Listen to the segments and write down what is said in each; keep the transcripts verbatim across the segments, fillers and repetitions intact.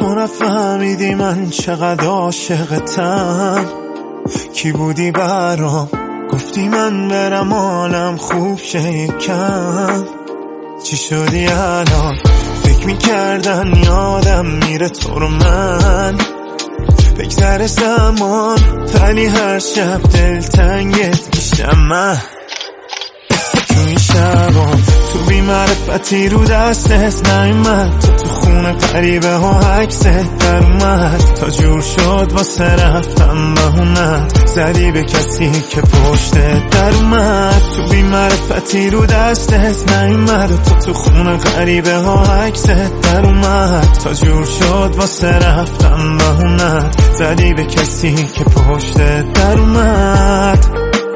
تو نفهمیدی من چقدر عاشقتم. کی بودی برام گفتی من برم حالم خوب شه یکم. چی شدی الان فکر میکردن یادم میره تو رو من. بگذره زمان ولی هر شب دلتنگت میشم من. تو این شبام تو بی‌معرفتی رو دستت نیومد. تو تو خونه غریبه ها عکست در اومد. تا جور شد واسه رفتم بهونت زدی به کسی که پشتت در اومد. تو بی‌معرفتی رو دستت نیومد. تو تو خونه غریبه ها عکست در اومد. تا جور شد واسه رفتم بهونت زدی به کسی که پشتت در اومد.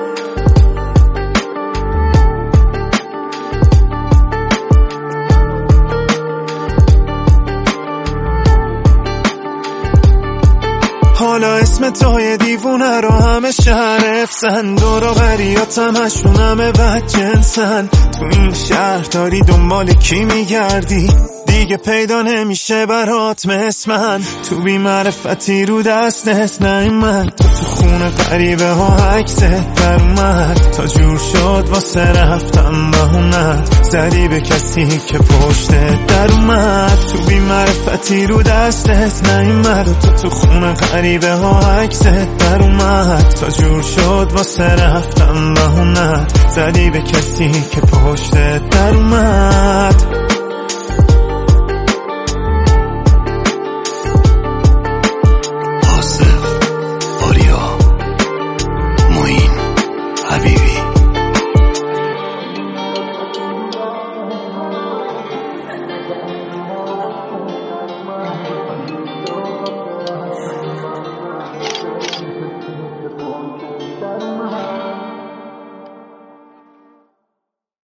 حالا اسم توی دیوونه رو همه شهر افسن. دور و بریات همشون همه بد جنسن. تو این شهر داری دنبال کی میگردی؟ دیگه پیدا نمیشه برات مثل من. تو بی‌معرفتی رو دستت نیومد. تو تو خونه غریبه ها عکست در اومد. تا جور شد واسه رفتم بهونت زدی به کسی که پشتت در اومد. تو بی‌معرفتی رو دستت نیومد. تو تو خونه غریبه ها عکست در اومد. تا جور شد واسه رفتم بهونت زدی به کسی که پشتت در اومد.